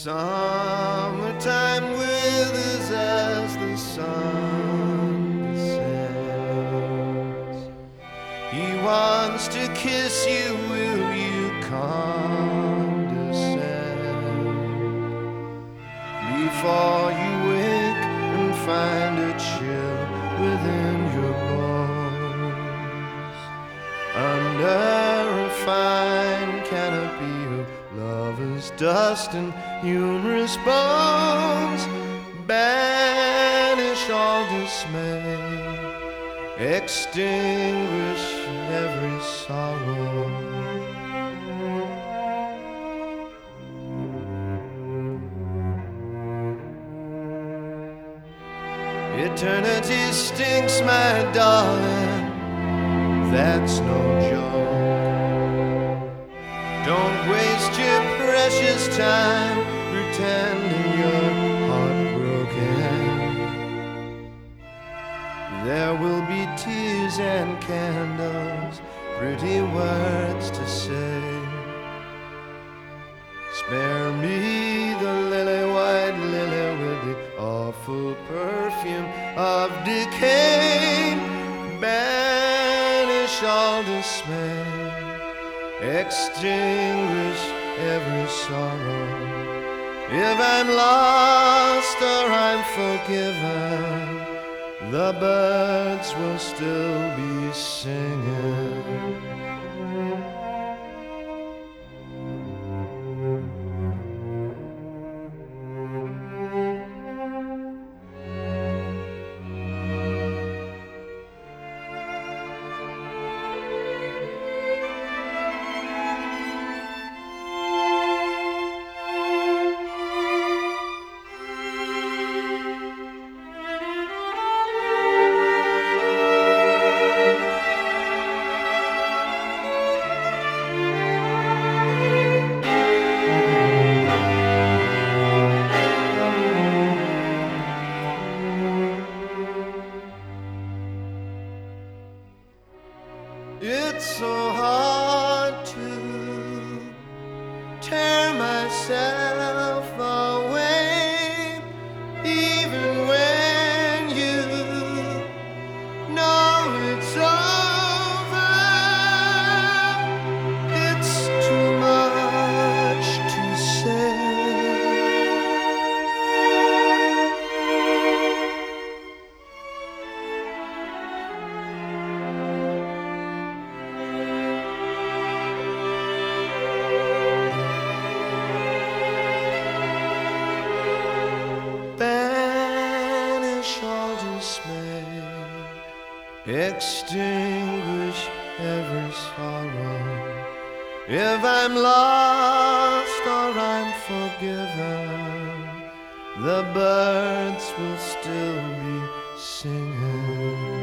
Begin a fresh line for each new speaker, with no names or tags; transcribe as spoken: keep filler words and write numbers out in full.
Summertime withers as the sun descends. He wants to kiss you, will you condescend? Before you wake and find a chill within your bones, under a fine canopy of lovers' dust and humorous bones, banish all dismay, extinguish every sorrow. Eternity stinks, my darling, that's no joke. Don't waste your precious time pretending you're heartbroken. There will be tears and candles, pretty words to say. Spare me the lily white lily with the awful perfume of decay. Banish all dismay, extinguish every sorrow. If I'm lost or I'm forgiven, the birds will still be singing. It's so hard to tear myself away, even when you know it's over. It's too much to say. Banish all dismay, extinguish every sorrow. If I'm lost or I'm forgiven, the birds will still be singing.